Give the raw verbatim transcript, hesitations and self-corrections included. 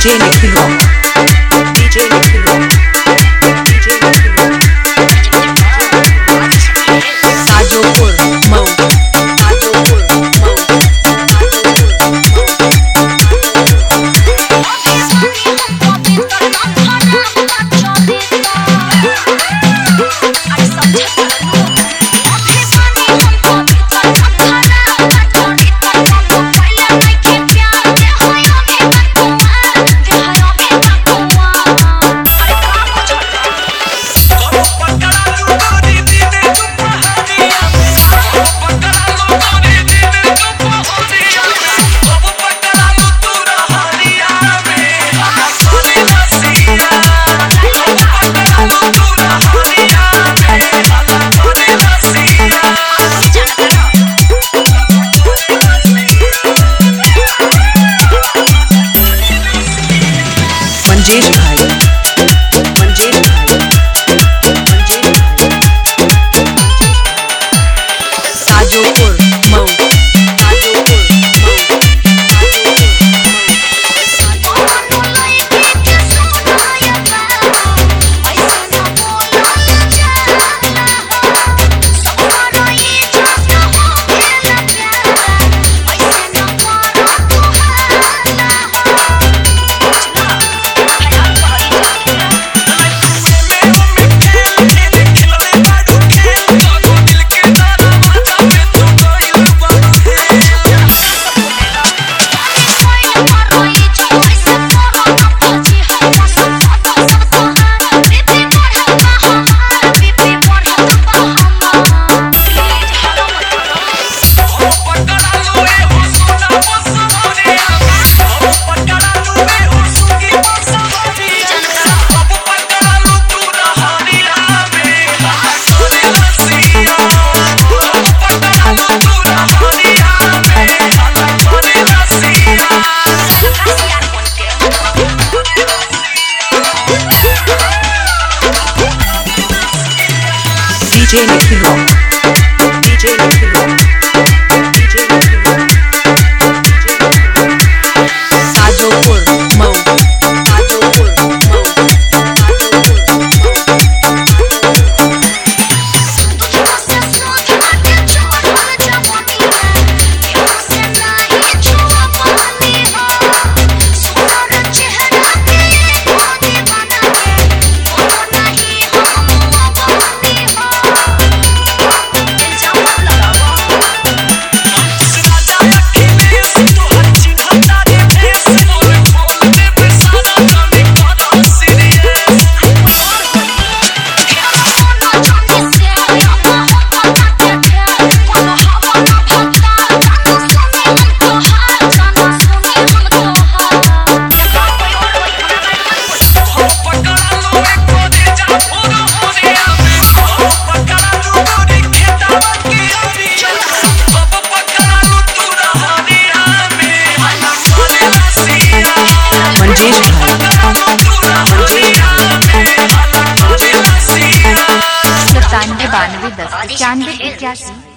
DJ Nikhil rock, DJ Nikhil rock, DJ Nikhil rock, Tajopur Mau, Tajopur Mau, Manjesh भाई, मंजेश भाई, मंजेश भाई, Tajopur Mau, Tajopur Mau, DJ Nikhil rock, DJ Nikhil rock, DJ Nikhil rock, Tajopur Mau, Tajopur Mau, Manjesh भाई, सत्तानवे बानवे दस इक्यानवे इक्यासी।